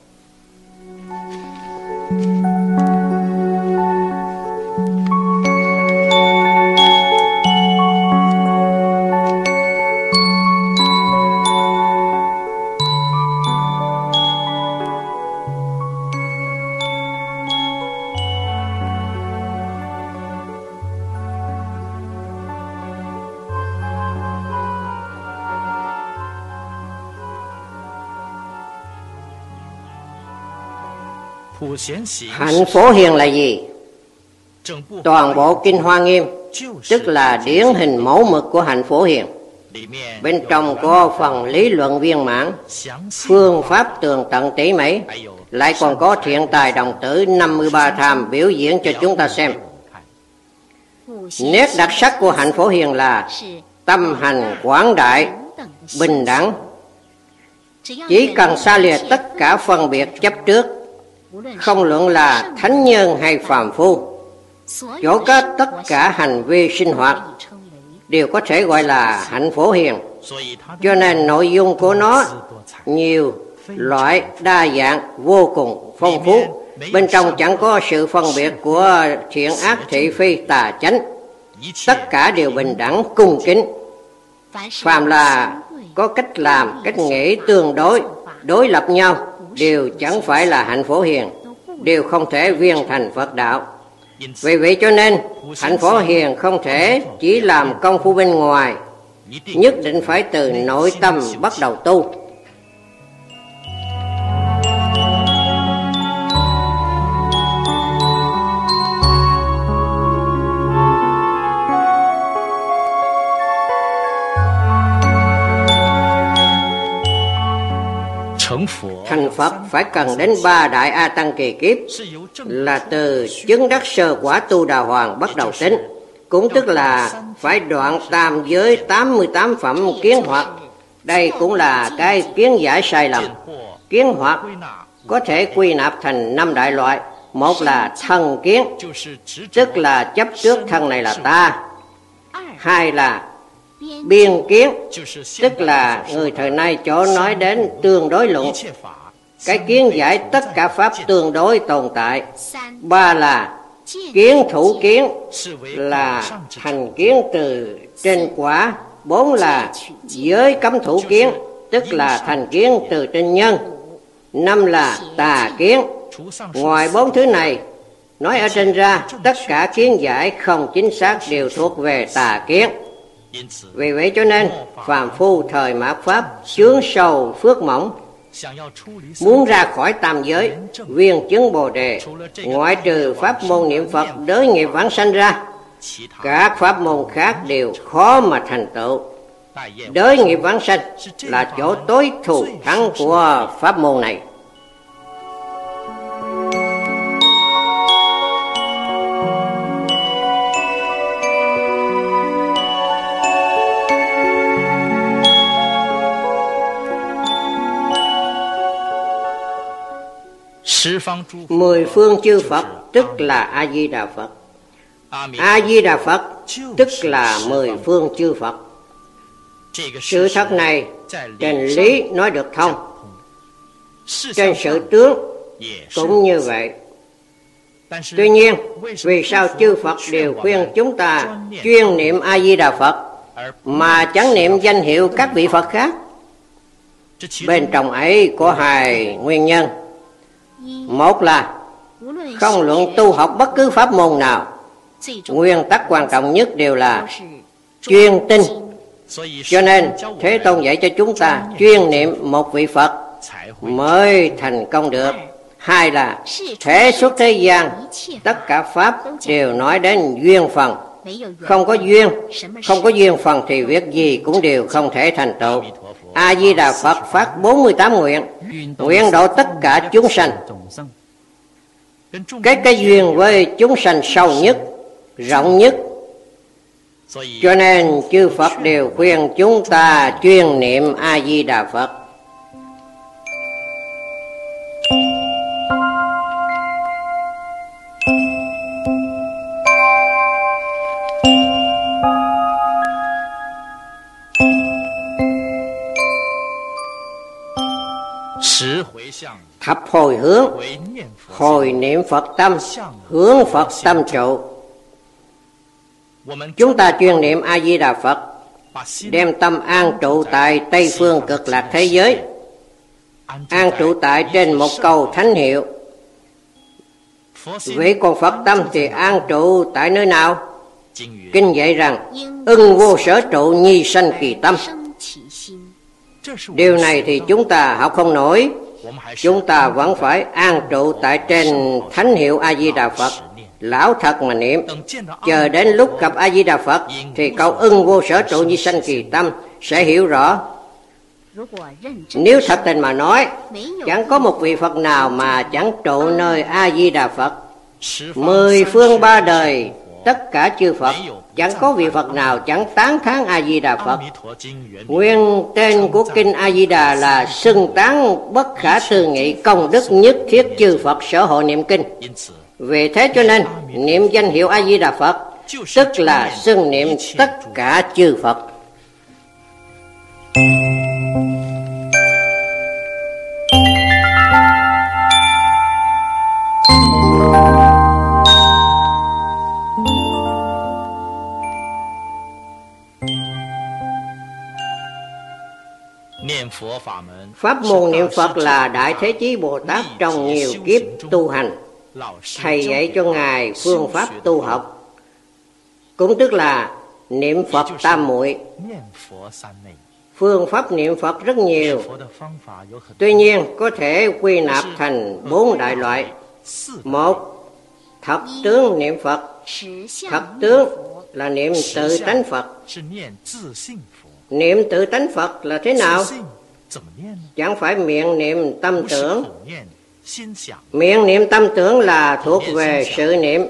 Speaker 1: Hạnh Phổ Hiền là gì? Toàn bộ Kinh Hoa Nghiêm tức là điển hình mẫu mực của hạnh Phổ Hiền. Bên trong có phần lý luận viên mãn, phương pháp tường tận tỉ mỉ, lại còn có thiện tài đồng tử 53 tham biểu diễn cho chúng ta xem. Nét đặc sắc của hạnh Phổ Hiền là tâm hành quảng đại, bình đẳng. Chỉ cần xa lìa tất cả phân biệt chấp trước, không luận là thánh nhân hay phàm phu, chỗ có tất cả hành vi sinh hoạt đều có thể gọi là hạnh Phổ Hiền. Cho nên nội dung của nó nhiều loại, đa dạng, vô cùng phong phú. Bên trong chẳng có sự phân biệt của thiện ác, thị phi, tà chánh, tất cả đều bình đẳng cung kính. Phàm là có cách làm, cách nghĩ tương đối đối lập nhau đều chẳng phải là hạnh Phổ Hiền, đều không thể viên thành Phật đạo. Vì vậy cho nên hạnh Phổ Hiền không thể chỉ làm công phu bên ngoài, nhất định phải từ nội tâm bắt đầu tu. Thành Phật phải cần đến 3 đại A Tăng kỳ kiếp, là từ chứng đắc sơ quả tu đà hoàng bắt đầu tính, cũng tức là phải đoạn tam giới 88 phẩm kiến hoặc. Đây cũng là cái kiến giải sai lầm. Kiến hoặc có thể quy nạp thành 5 đại loại. Một là thân kiến, tức là chấp trước thân này là ta. Hai là biên kiến, tức là người thời nay chỗ nói đến tương đối luận, cái kiến giải tất cả pháp tương đối tồn tại. Ba là kiến thủ kiến, là thành kiến từ trên quả. Bốn là giới cấm thủ kiến, tức là thành kiến từ trên nhân. Năm là tà kiến. Ngoài 4 thứ này nói ở trên ra, tất cả kiến giải không chính xác đều thuộc về tà kiến. Vì vậy cho nên phàm phu thời mạt pháp chướng sâu phước mỏng, muốn ra khỏi tam giới viên chứng Bồ Đề, ngoại trừ pháp môn niệm Phật đới nghiệp vãng sanh ra, các pháp môn khác đều khó mà thành tựu. Đới nghiệp vãng sanh là chỗ tối thù thắng của pháp môn này. Mười phương chư Phật tức là A-di-đà Phật. A-di-đà Phật tức là mười phương chư Phật. Sự thật này trên lý nói được thông, trên sự tướng cũng như vậy. Tuy nhiên, vì sao chư Phật đều khuyên chúng ta chuyên niệm A-di-đà Phật mà chẳng niệm danh hiệu các vị Phật khác? Bên trong ấy có 2 nguyên nhân. Một là không luận tu học bất cứ pháp môn nào, nguyên tắc quan trọng nhất đều là chuyên tin. Cho nên Thế Tôn dạy cho chúng ta chuyên niệm một vị Phật mới thành công được. Hai là thể xuất thế gian tất cả pháp đều nói đến duyên phần. Không có duyên phần thì việc gì cũng đều không thể thành tựu. A-di-đà Phật phát 48 nguyện, nguyện độ tất cả chúng sanh. Cái duyên với chúng sanh sâu nhất, rộng nhất. Cho nên chư Phật đều khuyên chúng ta chuyên niệm A-di-đà Phật. Thập hồi hướng, hồi niệm Phật tâm, hướng Phật tâm trụ. Chúng ta chuyên niệm A-di-đà Phật, đem tâm an trụ tại Tây phương cực lạc thế giới, an trụ tại trên một câu thánh hiệu. Vậy còn Phật tâm thì an trụ tại nơi nào? Kinh dạy rằng ưng vô sở trụ nhi sanh kỳ tâm. Điều này thì chúng ta học không nổi. Chúng ta vẫn phải an trụ tại trên thánh hiệu A-di-đà Phật, lão thật mà niệm. Chờ đến lúc gặp A-di-đà Phật thì câu ưng vô sở trụ nhi sanh kỳ tâm sẽ hiểu rõ. Nếu thật tình mà nói, chẳng có một vị Phật nào mà chẳng trụ nơi A-di-đà Phật. 10 phương 3 đời tất cả chư Phật, chẳng có vị Phật nào chẳng tán thán A-di-đà Phật. Nguyên tên của kinh A-di-đà là xưng tán bất khả tư nghị công đức nhất thiết chư Phật sở hộ niệm kinh. Vì thế cho nên niệm danh hiệu A-di-đà Phật tức là xưng niệm tất cả chư Phật. Pháp môn niệm Phật là Đại Thế Chí Bồ Tát trong nhiều kiếp tu hành. Thầy dạy cho Ngài phương pháp tu học, cũng tức là niệm Phật tam muội. Phương pháp niệm Phật rất nhiều, tuy nhiên có thể quy nạp thành 4 đại loại. Một, thật tướng niệm Phật. Thật tướng là niệm tự tánh Phật. Niệm tự tánh Phật là thế nào? Chẳng phải miệng niệm tâm tưởng. Miệng niệm tâm tưởng là thuộc về sự niệm.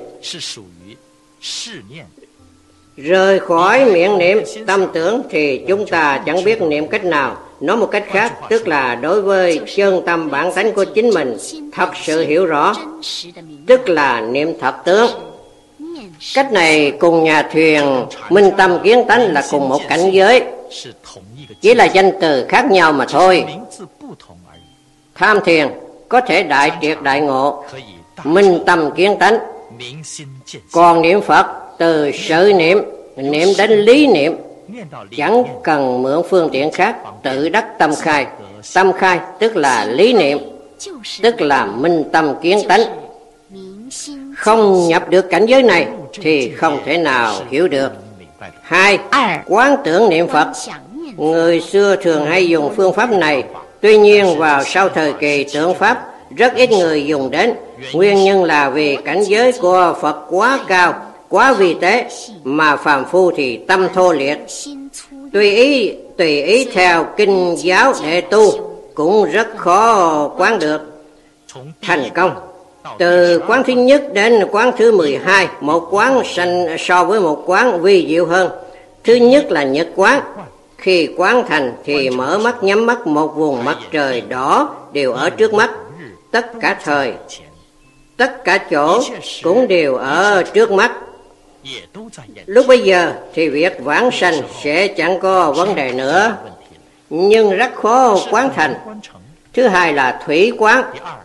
Speaker 1: Rời khỏi miệng niệm tâm tưởng thì chúng ta chẳng biết niệm cách nào. Nói một cách khác, tức là đối với chân tâm bản tánh của chính mình thật sự hiểu rõ, tức là niệm thật tướng. Cách này cùng nhà thuyền minh tâm kiến tánh là cùng một cảnh giới, chỉ là danh từ khác nhau mà thôi. Tham thiền có thể đại triệt đại ngộ, minh tâm kiến tánh. Còn niệm Phật từ sự niệm, niệm đến lý niệm, chẳng cần mượn phương tiện khác, tự đắc tâm khai. Tâm khai tức là lý niệm, tức là minh tâm kiến tánh. Không nhập được cảnh giới này thì không thể nào hiểu được. 2. Quán tưởng niệm Phật. Người xưa thường hay dùng phương pháp này, tuy nhiên vào sau thời kỳ tượng Pháp, rất ít người dùng đến. Nguyên nhân là vì cảnh giới của Phật quá cao, quá vi tế, mà phàm phu thì tâm thô liệt. Tùy ý theo kinh giáo để tu cũng rất khó quán được thành công. Từ quán thứ nhất đến quán thứ 12, một quán so với một quán vi diệu hơn. Thứ nhất là nhật quán. Khi quán thành thì mở mắt nhắm mắt, một vùng mặt trời đỏ đều ở trước mắt. Tất cả thời, tất cả chỗ cũng đều ở trước mắt. Lúc bây giờ thì việc vãng sanh sẽ chẳng có vấn đề nữa, nhưng rất khó quán thành. Thứ hai là thủy quán.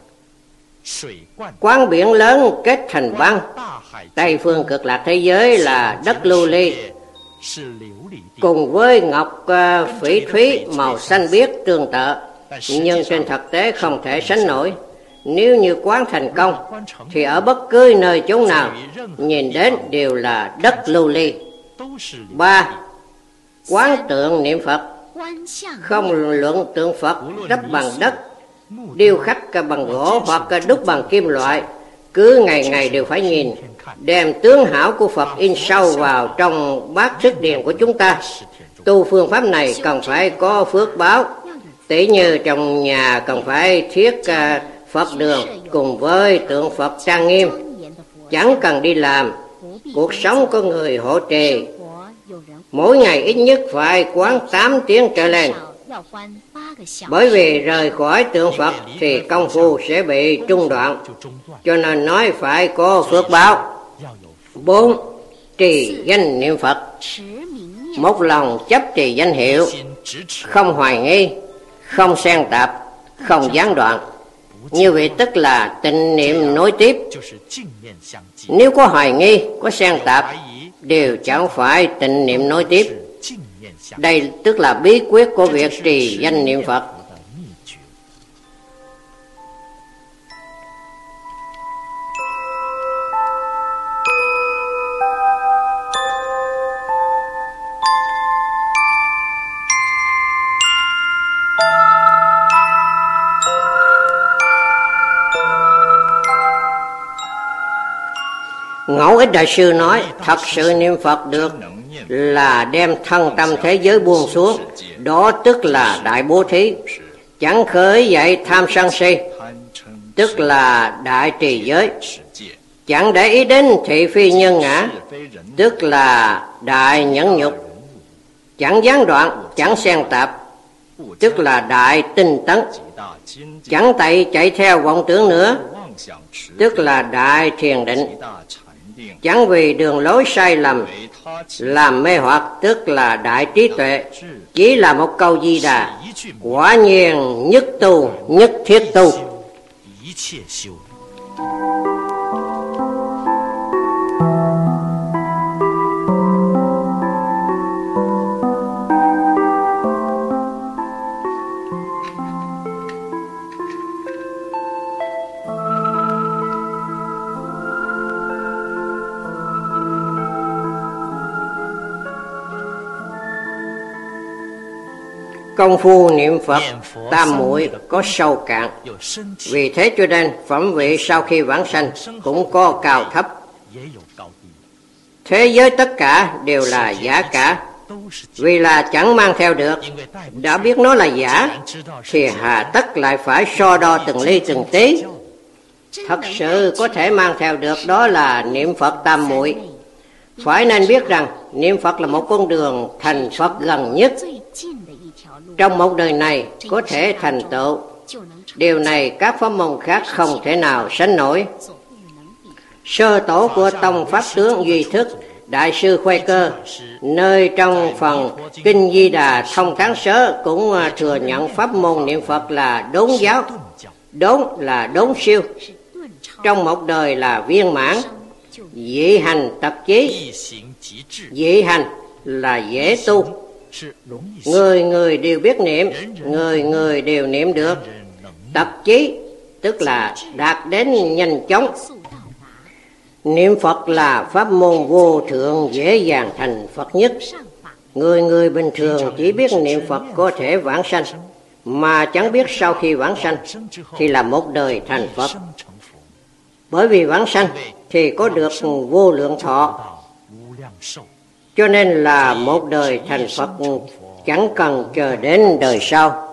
Speaker 1: Quán biển lớn kết thành băng. Tây phương cực lạc thế giới là đất lưu ly, cùng với ngọc phỉ thúy màu xanh biếc tương tự, nhưng trên thực tế không thể sánh nổi. Nếu như quán thành công thì ở bất cứ nơi chốn nào nhìn đến đều là đất lưu ly. 3. Quán tượng niệm Phật. Không luận tượng Phật đắp bằng đất, điêu khắc bằng gỗ hoặc đúc bằng kim loại, cứ ngày ngày đều phải nhìn, đem tướng hảo của Phật in sâu vào trong bát thức điền của chúng ta. Tu phương pháp này cần phải có phước báo, tỉ như trong nhà cần phải thiết Phật đường cùng với tượng Phật trang nghiêm, chẳng cần đi làm, cuộc sống có người hỗ trợ. Mỗi ngày ít nhất phải quán 8 tiếng trở lên, bởi vì rời khỏi tượng Phật thì công phu sẽ bị trung đoạn, cho nên nói phải có phước báo. 4. Trì danh niệm Phật. Một lòng chấp trì danh hiệu, không hoài nghi, không xen tạp, không gián đoạn. Như vậy tức là tịnh niệm nối tiếp. Nếu có hoài nghi, có xen tạp, đều chẳng phải tịnh niệm nối tiếp. Đây tức là bí quyết của việc trì danh niệm Phật. Ngẫu Ích Đại Sư nói, thật sự niệm Phật được là đem thân tâm thế giới buông xuống, đó tức là đại bố thí. Chẳng khởi dậy tham sân si, tức là đại trì giới. Chẳng để ý đến thị phi nhân ngã, tức là đại nhẫn nhục. Chẳng gián đoạn, chẳng xen tạp, tức là đại tinh tấn. Chẳng chạy theo vọng tưởng nữa, tức là đại thiền định. Chẳng vì đường lối sai lầm làm mê hoặc, tức là đại trí tuệ. Chỉ là một câu Di Đà, quả nhiên nhất tu, nhất thiết tu. Công phu niệm Phật tam muội có sâu cạn, vì thế cho nên phẩm vị sau khi vãng sanh cũng có cao thấp. Thế giới tất cả đều là giả cả, vì là chẳng mang theo được. Đã biết nó là giả thì hà tất lại phải so đo từng ly từng tí. Thật sự có thể mang theo được đó là niệm Phật tam muội. Phải nên biết rằng niệm Phật là một con đường thành Phật gần nhất. Trong một đời này có thể thành tựu. Điều này các pháp môn khác không thể nào sánh nổi. Sơ tổ của tông pháp tướng Duy Thức, Đại sư Khuê Cơ, nơi trong phần Kinh Di Đà thông tháng sớ cũng thừa nhận pháp môn niệm Phật là đốn giáo. Đốn là đốn siêu, trong một đời là viên mãn. Dị hành tập chí, dị hành là dễ tu. Người người đều biết niệm, người người đều niệm được. Tập chí tức là đạt đến nhanh chóng. Niệm Phật là pháp môn vô thượng dễ dàng thành Phật nhất. Người người bình thường chỉ biết niệm Phật có thể vãng sanh, mà chẳng biết sau khi vãng sanh thì là một đời thành Phật. Bởi vì vãng sanh thì có được vô lượng thọ, cho nên là một đời thành Phật, chẳng cần chờ đến đời sau.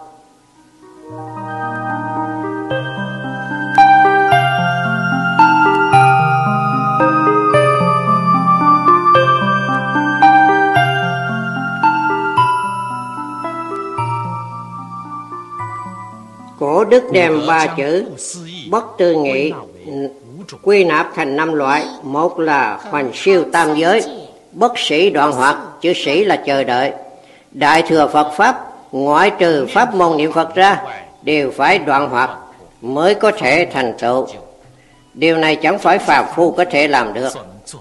Speaker 1: Cổ đức đem ba chữ bất tư nghị quy nạp thành 5 loại. Một là hoành siêu tam giới, bất sĩ đoạn hoặc, chữ sĩ là chờ đợi. Đại thừa Phật Pháp, ngoại trừ pháp môn niệm Phật ra, đều phải đoạn hoặc mới có thể thành tựu. Điều này chẳng phải phàm phu có thể làm được.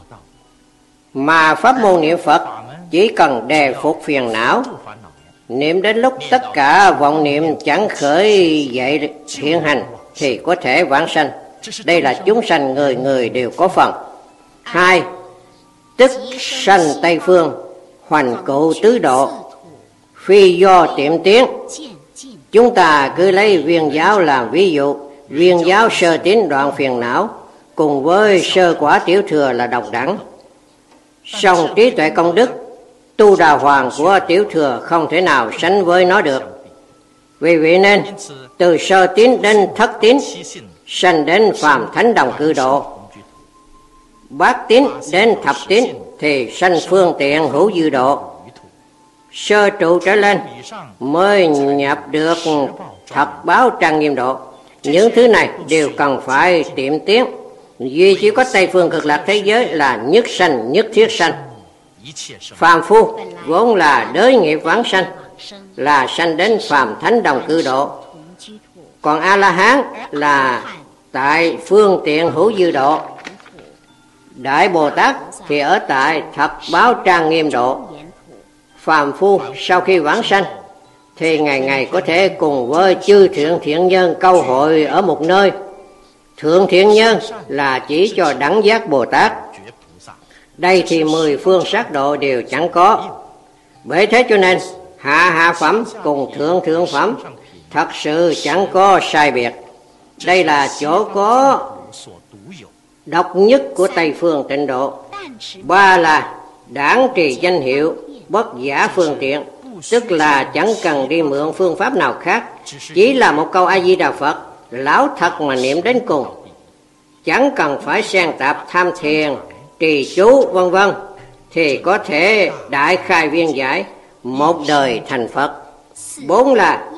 Speaker 1: Mà pháp môn niệm Phật chỉ cần đề phục phiền não, niệm đến lúc tất cả vọng niệm chẳng khởi dậy hiện hành thì có thể vãng sanh. Đây là chúng sanh người người đều có phần. 2. Tức sanh Tây Phương, hoành cụ tứ độ, phi do tiệm tiến. Chúng ta cứ lấy viên giáo làm ví dụ. Viên giáo sơ tín đoạn phiền não cùng với sơ quả tiểu thừa là đồng đẳng. Song trí tuệ công đức, tu đà hoàng của tiểu thừa không thể nào sánh với nó được. Vì vậy nên từ sơ tín đến thất tín sanh đến phàm thánh đồng cư độ, bát tín đến thập tín thì sanh phương tiện hữu dư độ. Sơ trụ trở lên mới nhập được thật báo trang nghiêm độ. Những thứ này đều cần phải tiệm tiến. Duy chỉ có Tây Phương Cực Lạc thế giới là nhất sanh nhất thiết sanh. Phàm phu vốn là đới nghiệp vãng sanh, là sanh đến phàm thánh đồng cư độ. Còn A-la-hán là tại phương tiện hữu dư độ. Đại Bồ Tát thì ở tại thập báo trang nghiêm độ. Phàm phu sau khi vãng sanh thì ngày ngày có thể cùng với chư thượng thiện nhân câu hội ở một nơi. Thượng thiện nhân là chỉ cho đẳng giác Bồ Tát. Đây thì 10 phương sát độ đều chẳng có. Bởi thế cho nên hạ phẩm cùng thượng thượng phẩm thật sự chẳng có sai biệt. Đây là chỗ có độc nhất của Tây Phương Tịnh Độ. 3 là đản trì danh hiệu, bất giả phương tiện, tức là chẳng cần đi mượn phương pháp nào khác, chỉ là một câu A Di Đà Phật lão thật mà niệm đến cùng, chẳng cần phải xen tạp tham thiền, trì chú vân vân, thì có thể đại khai viên giải, một đời thành Phật. 4 là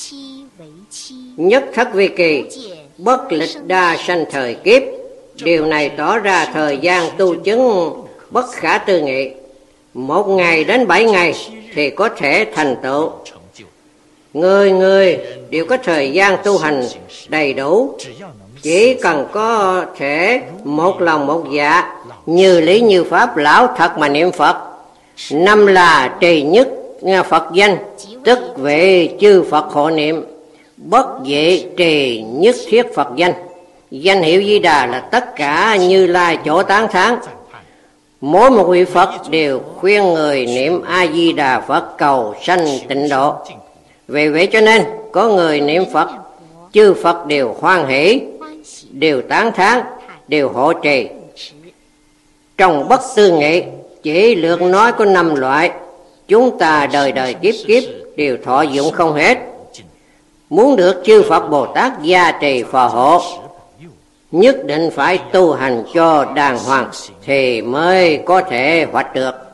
Speaker 1: nhất thất vi kỳ, bất lịch đa sanh thời kiếp. Điều này tỏ ra thời gian tu chứng bất khả tư nghị. 1 ngày đến 7 ngày thì có thể thành tựu. Người người đều có thời gian tu hành đầy đủ, chỉ cần có thể một lòng một dạ, như lý như pháp lão thật mà niệm Phật. 5 là trì nhất Phật danh, tức về chư Phật hộ niệm, bất dị trì nhất thiết Phật danh. Danh hiệu Di Đà là tất cả Như Lai chỗ tán thán. Mỗi một vị Phật đều khuyên người niệm A Di Đà Phật cầu sanh tịnh độ. Vì vậy cho nên có người niệm Phật, chư Phật đều hoan hỷ, đều tán thán, đều hộ trì. Trong Bất Tư Nghị chỉ lược nói có 5 loại, chúng ta đời đời kiếp kiếp đều thọ dụng không hết. Muốn được chư Phật Bồ Tát gia trì phò hộ, nhất định phải tu hành cho đàng hoàng thì mới có thể hoạch được.